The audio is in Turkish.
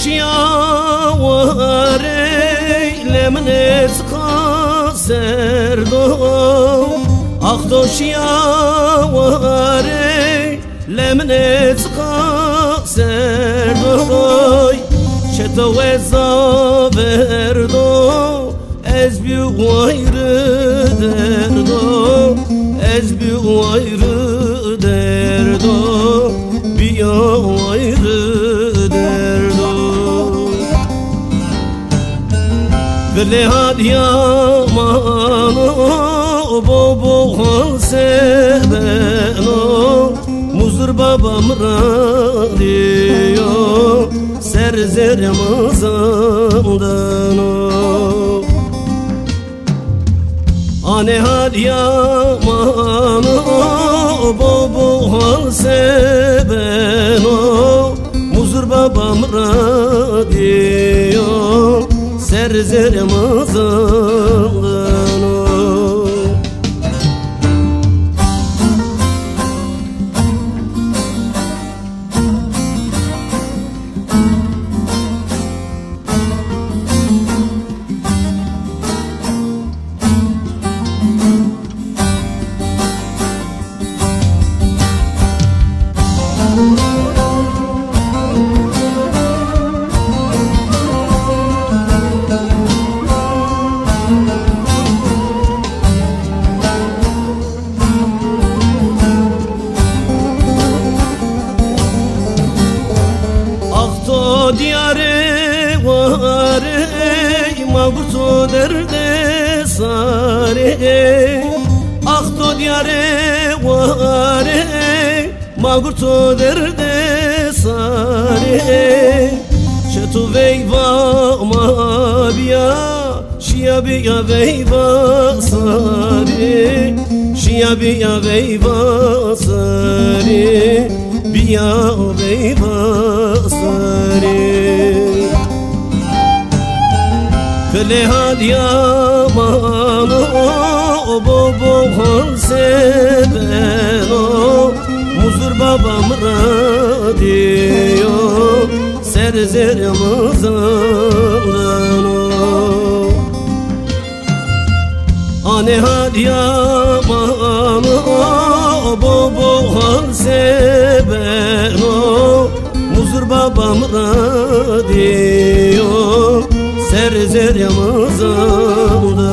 واري لمن اتقاسر دو أخدوش يا واري لمن اتقاسر دو شتو زابر دو از بيو غير دردو از بيو غير دردو بيا غير بله هادیا مانو بابو حسبنو مزر babam radyo serzer Ramazan'dan o ane hadiya mano babo hasebeno muzur babam radyo serzer Ramazan'dan o diyare vare mavto derde sare akto diyare vare mavto derde sare çetu veyva mabia şia biya veyva sare şia biya veyva sare biya veyva Kale hadiya mano bobo hasebeno muzur babam radyo serzer Ramazan'dan o ane hadiya mano bobo hasebeno muzur babam radyo serzer Ramazan'dan